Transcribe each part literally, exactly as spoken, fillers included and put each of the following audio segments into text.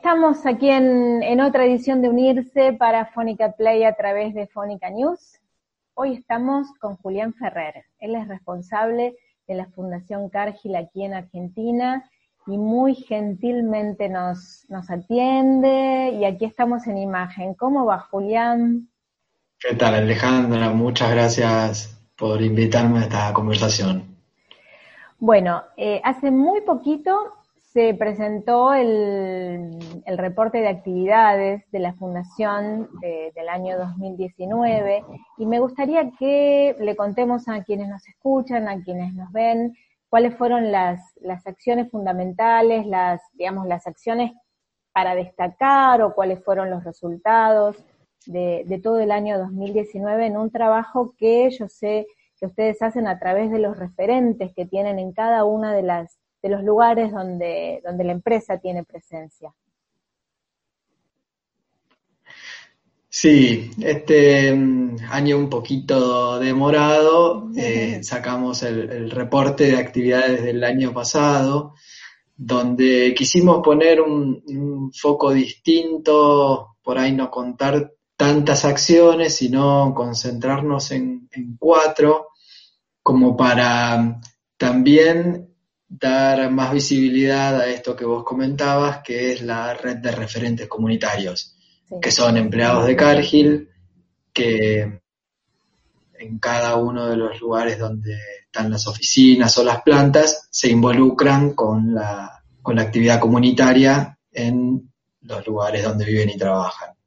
estamos aquí en, en otra edición de Unirse para Fónica Play a través de Fónica News. Hoy estamos con Julián Ferrer. Él es responsable de la Fundación Cargill aquí en Argentina y muy gentilmente nos, nos atiende, y aquí estamos en imagen. ¿Cómo va, Julián? ¿Qué tal, Alejandra? Muchas gracias por invitarme a esta conversación. Bueno, eh, hace muy poquito se presentó el, el reporte de actividades de la Fundación de, del año dos mil diecinueve, y me gustaría que le contemos a quienes nos escuchan, a quienes nos ven, cuáles fueron las, las acciones fundamentales, las, digamos, las acciones para destacar, o cuáles fueron los resultados de, de todo el año dos mil diecinueve en un trabajo que yo sé que ustedes hacen a través de los referentes que tienen en cada una de las de los lugares donde, donde la empresa tiene presencia. Sí, este año un poquito demorado, eh, sacamos el, el reporte de actividades del año pasado, donde quisimos poner un, un foco distinto, por ahí no contar tantas acciones, sino concentrarnos en, en cuatro, como para también dar más visibilidad a esto que vos comentabas, que es la red de referentes comunitarios, sí, que son empleados de Cargill, que en cada uno de los lugares donde están las oficinas o las plantas se involucran con la, con la actividad comunitaria en los lugares donde viven y trabajan.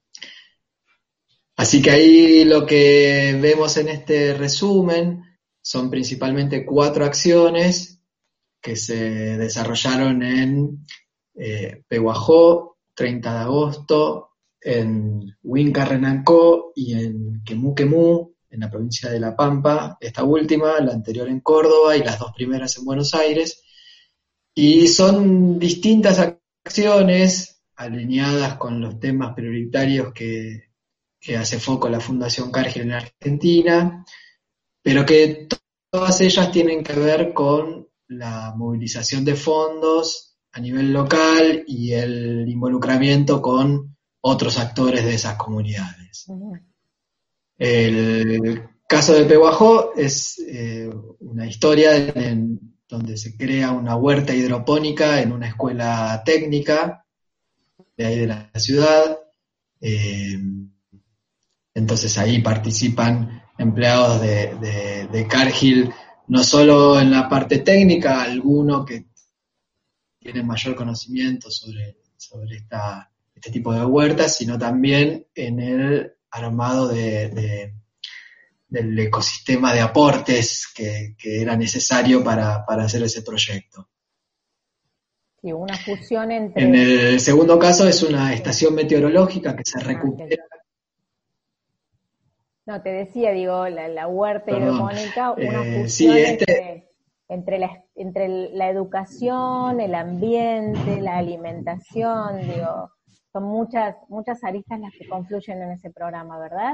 Así que ahí lo que vemos en este resumen son principalmente cuatro acciones que se desarrollaron en eh, Pehuajó, treinta de agosto, en Huinca-Renancó y en Quemú-Quemú, en la provincia de La Pampa, esta última, la anterior en Córdoba y las dos primeras en Buenos Aires. Y son distintas acciones alineadas con los temas prioritarios que, que hace foco la Fundación Cargill en Argentina, pero que todas ellas tienen que ver con la movilización de fondos a nivel local y el involucramiento con otros actores de esas comunidades. Uh-huh. El caso de Pehuajó es eh, una historia en, en donde se crea una huerta hidropónica en una escuela técnica de ahí de la ciudad. Eh, entonces ahí participan empleados de, de, de Cargill, no solo en la parte técnica, alguno que tiene mayor conocimiento sobre, sobre esta, este tipo de huertas, sino también en el armado de, de, del ecosistema de aportes que, que era necesario para, para hacer ese proyecto. Sí, una fusión entre... En el segundo caso es una estación meteorológica que se recupera. No, te decía, digo, la, la huerta hidropónica, una eh, fusión sí, este... entre, entre, la, entre la educación, el ambiente, la alimentación, digo, son muchas, muchas aristas las que confluyen en ese programa, ¿verdad?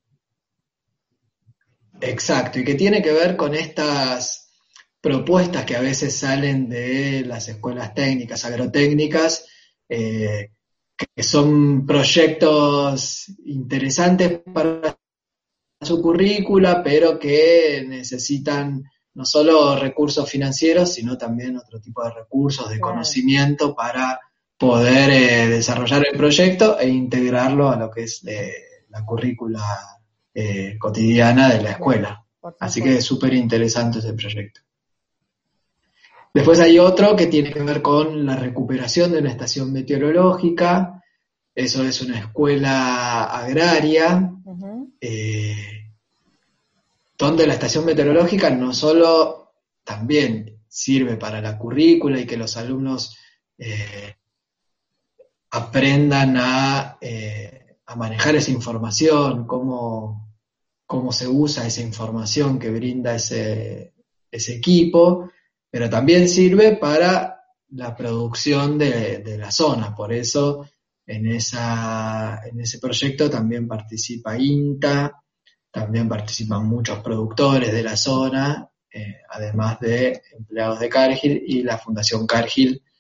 Exacto, y que tiene que ver con estas propuestas que a veces salen de las escuelas técnicas, agrotécnicas, eh, que son proyectos interesantes para su currícula, pero que necesitan no solo recursos financieros, sino también otro tipo de recursos, de conocimiento para poder eh, desarrollar el proyecto e integrarlo a lo que es eh, la currícula eh, cotidiana de la escuela. Así que es súper interesante ese proyecto. Después hay otro que tiene que ver con la recuperación de una estación meteorológica. Eso es una escuela agraria, uh-huh. eh, donde la estación meteorológica no solo también sirve para la currícula y que los alumnos eh, aprendan a, eh, a manejar esa información, cómo, cómo se usa esa información que brinda ese, ese equipo, pero también sirve para la producción de, de la zona. Por eso en, esa, en ese proyecto también participa INTA, también participan muchos productores de la zona, eh, además de empleados de Cargill, y la Fundación Cargill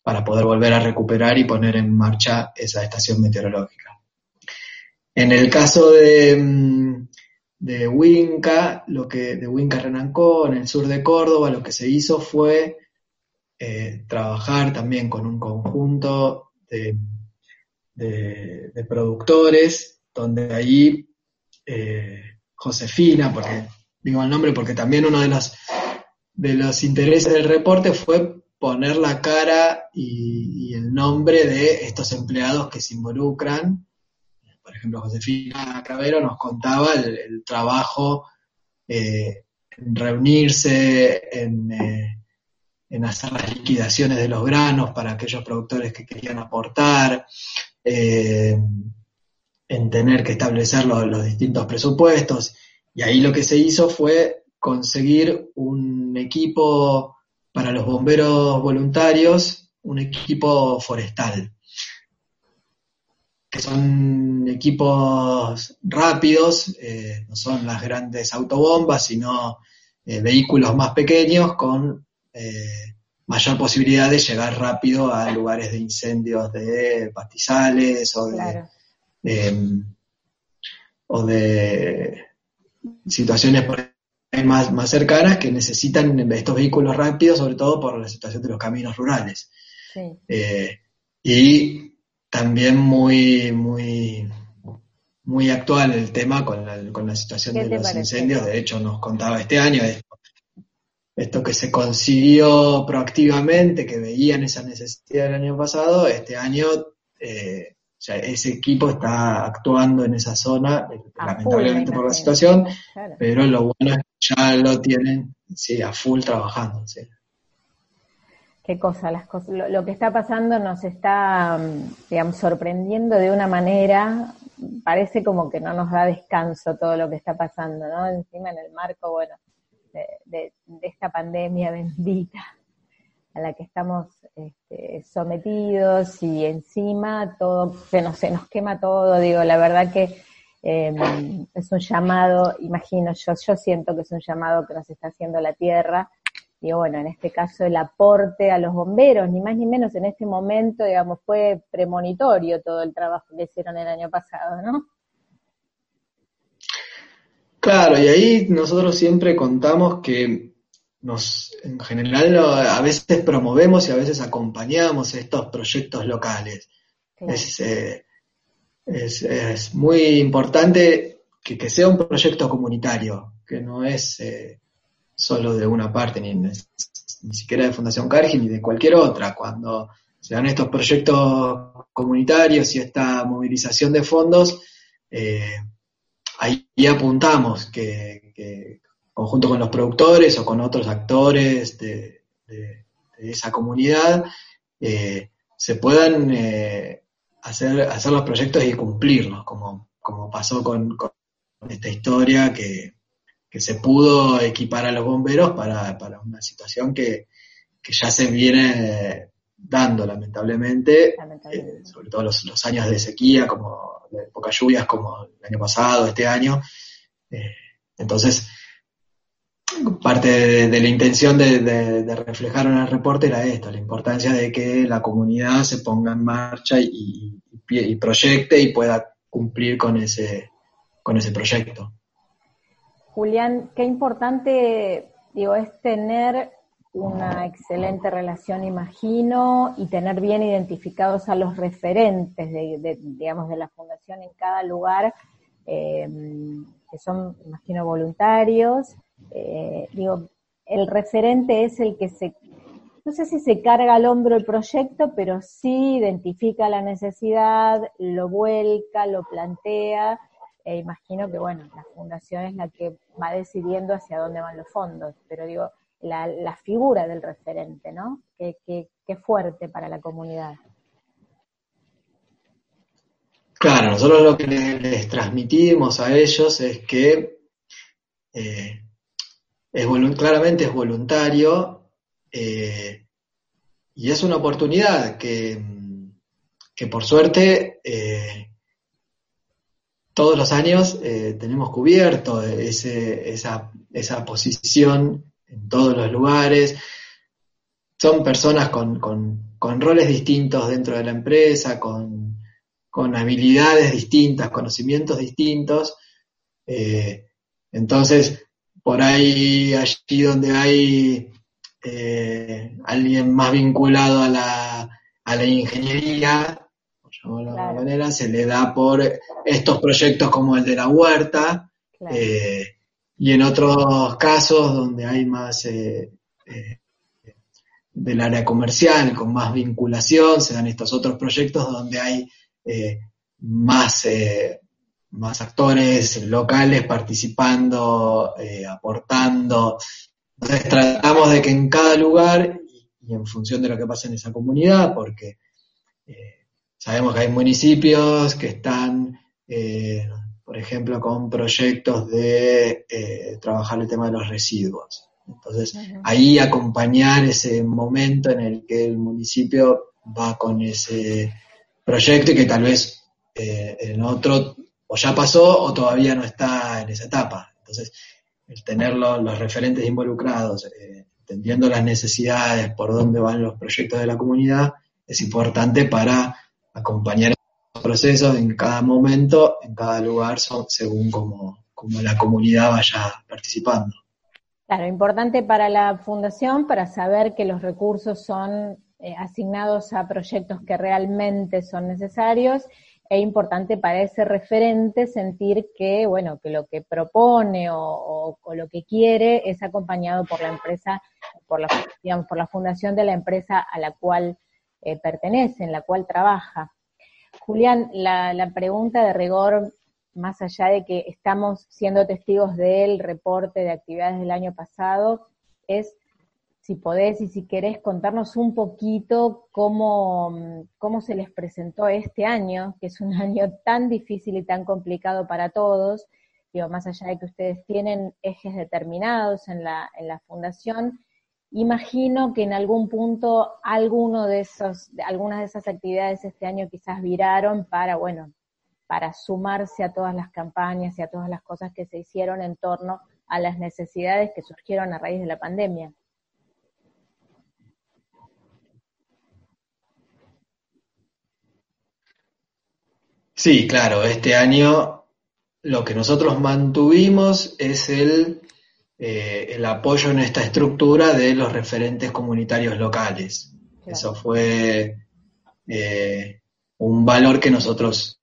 para poder volver a recuperar y poner en marcha esa estación meteorológica. En el caso de, de Huinca, lo que, de Huinca Renancó, en el sur de Córdoba, lo que se hizo fue eh, trabajar también con un conjunto de, de, de productores, donde ahí eh, Josefina, porque digo el nombre porque también uno de los, de los intereses del reporte fue poner la cara y, y el nombre de estos empleados que se involucran. Por ejemplo, Josefina Cravero nos contaba el, el trabajo eh, en reunirse, en, eh, en hacer las liquidaciones de los granos para aquellos productores que querían aportar, eh, en tener que establecer los, los distintos presupuestos. Y ahí lo que se hizo fue conseguir un equipo para los bomberos voluntarios, un equipo forestal, que son equipos rápidos, eh, no son las grandes autobombas, sino eh, vehículos más pequeños con eh, mayor posibilidad de llegar rápido a lugares de incendios de pastizales o de, claro. eh, o de situaciones por ahí más, más cercanas que necesitan estos vehículos rápidos, sobre todo por la situación de los caminos rurales. Sí. Eh, y también muy, muy, muy actual el tema con la, con la situación de los parece? incendios. De hecho, nos contaba este año esto, esto que se consiguió proactivamente, que veían esa necesidad el año pasado. Este año eh, ya ese equipo está actuando en esa zona, a lamentablemente full, por la situación, claro. Pero lo bueno es que ya lo tienen, sí, a full trabajando, sí. Qué cosa, las cosas, lo, lo que está pasando nos está, digamos, sorprendiendo de una manera, parece como que no nos da descanso todo lo que está pasando, ¿no? Encima en el marco, bueno, de, de, de esta pandemia bendita a la que estamos este, sometidos, y encima todo, se nos, se nos quema todo. Digo, la verdad que eh, es un llamado, imagino, yo, yo siento que es un llamado que nos está haciendo la Tierra. Y bueno, en este caso el aporte a los bomberos, ni más ni menos en este momento, digamos, fue premonitorio todo el trabajo que hicieron el año pasado, ¿no? Claro, y ahí nosotros siempre contamos que nos, en general, a veces promovemos y a veces acompañamos estos proyectos locales. Claro. Es, eh, es, es muy importante que, que sea un proyecto comunitario, que no es... Eh, solo de una parte, ni, ni siquiera de Fundación Cargill, ni de cualquier otra. Cuando se dan estos proyectos comunitarios y esta movilización de fondos, eh, ahí apuntamos que, que conjunto con los productores o con otros actores de, de, de esa comunidad, eh, se puedan eh, hacer, hacer los proyectos y cumplirlos, como, como pasó con, con esta historia que que se pudo equipar a los bomberos para, para una situación que, que ya se viene dando, lamentablemente, lamentablemente. Eh, sobre todo los, los años de sequía, como de pocas lluvias, como el año pasado, este año. Eh, entonces, parte de, de la intención de, de, de reflejar en el reporte era esto, la importancia de que la comunidad se ponga en marcha y, y, y proyecte y pueda cumplir con ese, con ese proyecto. Julián, qué importante, digo, es tener una excelente relación, imagino, y tener bien identificados a los referentes de, de digamos, de la fundación en cada lugar, eh, que son, imagino, voluntarios. Eh, digo, el referente es el que se, no sé si se carga al hombro el proyecto, pero sí identifica la necesidad, lo vuelca, lo plantea. E imagino que, bueno, la fundación es la que va decidiendo hacia dónde van los fondos, pero digo, la, la figura del referente, ¿no? Qué, qué, qué fuerte para la comunidad. Claro, nosotros lo que les, les transmitimos a ellos es que eh, es volu- claramente es voluntario eh, y es una oportunidad que, que por suerte... Eh, todos los años eh, tenemos cubierto ese, esa, esa posición en todos los lugares. Son personas con, con, con roles distintos dentro de la empresa, con, con habilidades distintas, conocimientos distintos. Eh, entonces, por ahí, allí donde hay eh, alguien más vinculado a la, a la ingeniería, por llamarlo de alguna manera, se le da por estos proyectos como el de la huerta, claro. eh, y en otros casos donde hay más eh, eh, del área comercial, con más vinculación, se dan estos otros proyectos donde hay eh, más, eh, más actores locales participando, eh, aportando. Entonces tratamos de que en cada lugar, y en función de lo que pasa en esa comunidad, porque eh, sabemos que hay municipios que están, eh, por ejemplo, con proyectos de eh, trabajar el tema de los residuos. Entonces, uh-huh. ahí acompañar ese momento en el que el municipio va con ese proyecto y que tal vez eh, en otro o ya pasó o todavía no está en esa etapa. Entonces, el tener los, los referentes involucrados, eh, entendiendo las necesidades, por dónde van los proyectos de la comunidad, es importante para acompañar los procesos en cada momento, en cada lugar, son, según como, como la comunidad vaya participando. Claro, importante para la fundación para saber que los recursos son eh, asignados a proyectos que realmente son necesarios, e importante para ese referente sentir que, bueno, que lo que propone o, o, o lo que quiere es acompañado por la empresa, por la, digamos, por la fundación de la empresa a la cual eh, pertenece, en la cual trabaja. Julián, la, la pregunta de rigor, más allá de que estamos siendo testigos del reporte de actividades del año pasado, es si podés y si querés contarnos un poquito cómo, cómo se les presentó este año, que es un año tan difícil y tan complicado para todos, digo, más allá de que ustedes tienen ejes determinados en la, en la fundación, imagino que en algún punto alguno de esos, algunas de esas actividades este año quizás viraron para, bueno, para sumarse a todas las campañas y a todas las cosas que se hicieron en torno a las necesidades que surgieron a raíz de la pandemia. Sí, claro, este año lo que nosotros mantuvimos es el, eh, el apoyo en esta estructura de los referentes comunitarios locales. Claro. Eso fue eh, un valor que nosotros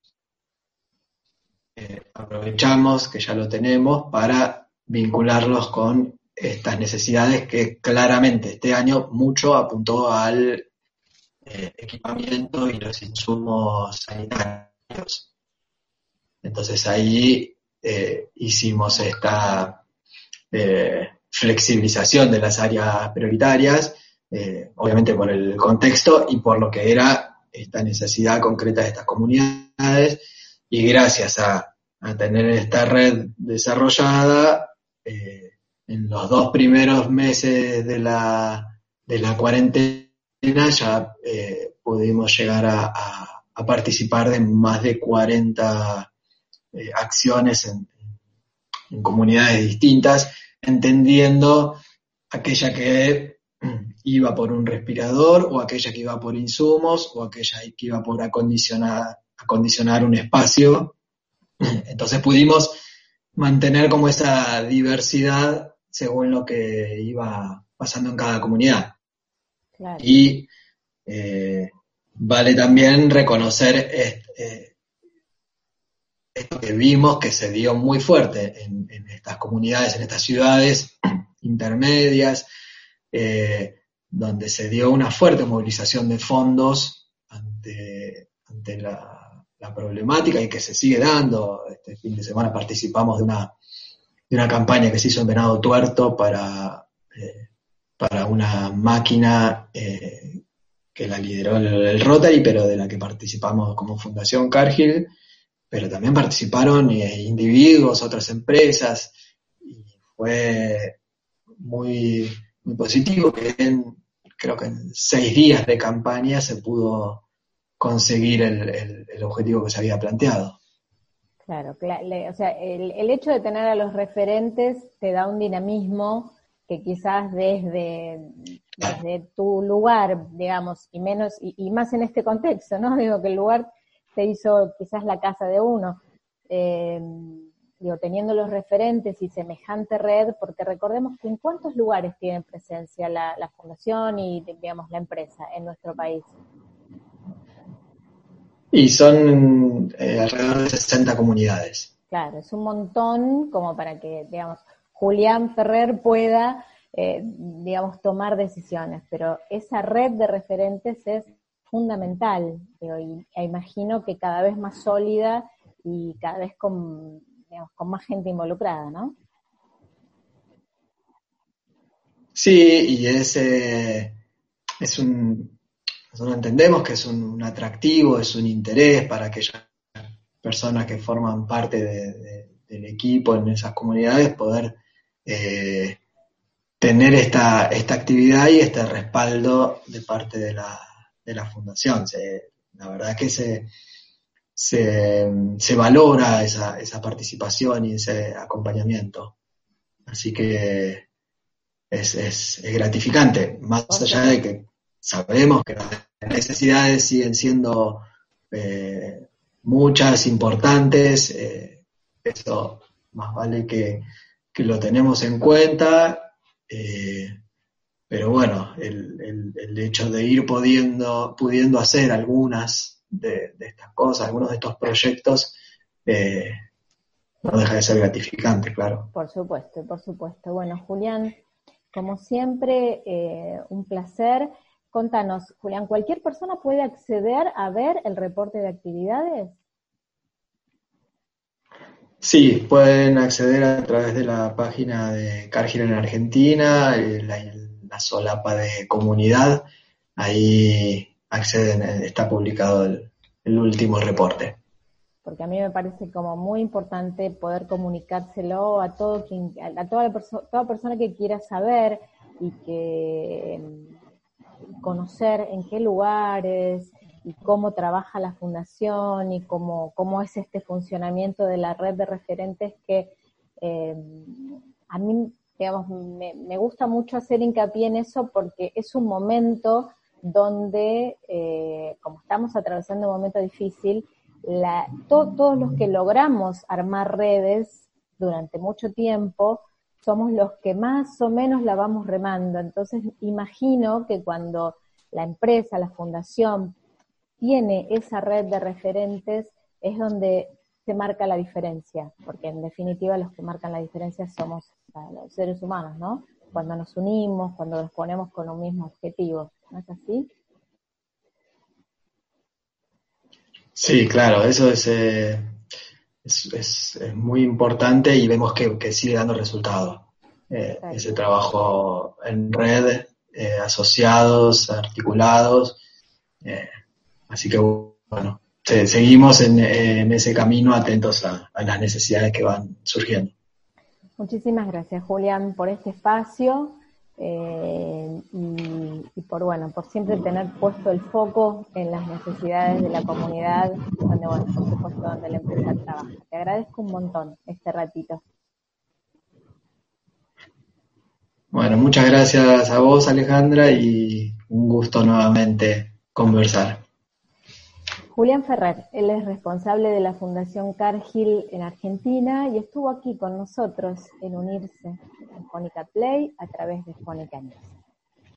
eh, aprovechamos, que ya lo tenemos, para vincularlos con estas necesidades que claramente este año mucho apuntó al eh, equipamiento y los insumos sanitarios. Entonces ahí eh, hicimos esta eh, flexibilización de las áreas prioritarias, eh, obviamente por el contexto y por lo que era esta necesidad concreta de estas comunidades, y gracias a, a tener esta red desarrollada, eh, en los dos primeros meses de la, de la cuarentena ya eh, pudimos llegar a, a, a participar de más de cuarenta eh, acciones en, en comunidades distintas, entendiendo aquella que iba por un respirador, o aquella que iba por insumos, o aquella que iba por acondicionar, acondicionar un espacio. Entonces pudimos mantener como esa diversidad según lo que iba pasando en cada comunidad. Claro. Y eh, vale también reconocer este, esto que vimos que se dio muy fuerte en, en estas comunidades, en estas ciudades intermedias, eh, donde se dio una fuerte movilización de fondos ante, ante la, la problemática, y que se sigue dando. Este fin de semana participamos de una, de una campaña que se hizo en Venado Tuerto para, eh, para una máquina eh, que la lideró el, el Rotary, pero de la que participamos como Fundación Cargill, pero también participaron eh, individuos, otras empresas, y fue muy, muy positivo que en, creo que en seis días de campaña se pudo conseguir el, el, el objetivo que se había planteado. Claro, o sea, el, el hecho de tener a los referentes te da un dinamismo que quizás desde, desde tu lugar, digamos, y menos, y, y más en este contexto, ¿no? Digo que el lugar se hizo quizás la casa de uno, eh, digo, teniendo los referentes y semejante red, porque recordemos que en cuántos lugares tiene presencia la, la fundación y, digamos, la empresa en nuestro país. Y son eh, alrededor de sesenta comunidades. Claro, es un montón como para que, digamos, Julián Ferrer pueda, eh, digamos, tomar decisiones, pero esa red de referentes es fundamental, digo, y e imagino que cada vez más sólida y cada vez con, digamos, con más gente involucrada, ¿no? Sí, y es, eh, es un, nosotros entendemos que es un, un atractivo, es un interés para aquellas personas que forman parte de, de, del equipo en esas comunidades poder eh, tener esta, esta actividad y este respaldo de parte de la, de la fundación. Se, la verdad que se, se, se valora esa, esa participación y ese acompañamiento. Así que es, es, es gratificante, más allá de que sabemos que las necesidades siguen siendo eh, muchas, importantes, eh, eso más vale que, que lo tenemos en cuenta, eh, pero bueno, el, el, el hecho de ir pudiendo, pudiendo hacer algunas de, de estas cosas, algunos de estos proyectos, eh, no deja de ser gratificante, claro. Por supuesto, por supuesto. Bueno, Julián, como siempre, eh, un placer. Contanos, Julián, ¿cualquier persona puede acceder a ver el reporte de actividades? Sí, pueden acceder a través de la página de Cargill en Argentina, eh, la, la solapa de comunidad, ahí acceden, eh, está publicado el, el último reporte. Porque a mí me parece como muy importante poder comunicárselo a todo quien, a toda la perso- toda persona que quiera saber y que mm, conocer en qué lugares y cómo trabaja la fundación y cómo, cómo es este funcionamiento de la red de referentes que eh, a mí, digamos, me, me gusta mucho hacer hincapié en eso porque es un momento donde, eh, como estamos atravesando un momento difícil, La, to, todos los que logramos armar redes durante mucho tiempo somos los que más o menos la vamos remando. Entonces imagino que cuando la empresa, la fundación tiene esa red de referentes es donde se marca la diferencia, porque en definitiva los que marcan la diferencia somos o sea, los seres humanos, ¿no? Cuando nos unimos, cuando nos ponemos con un mismo objetivo, ¿no es así? Sí, claro, eso es, eh, es, es, es muy importante y vemos que, que sigue dando resultados. Eh, ese trabajo en red, eh, asociados, articulados, eh, así que bueno, se, seguimos en, en ese camino atentos a, a las necesidades que van surgiendo. Muchísimas gracias, Julián, por este espacio eh, y, y por bueno, por siempre tener puesto el foco en las necesidades de la comunidad, donde bueno, por supuesto, donde la empresa trabaja. Te agradezco un montón este ratito. Bueno, muchas gracias a vos, Alejandra, y un gusto nuevamente conversar. Julián Ferrer, él es responsable de la Fundación Cargill en Argentina y estuvo aquí con nosotros en Unirse en Jónica Play a través de Jónica News.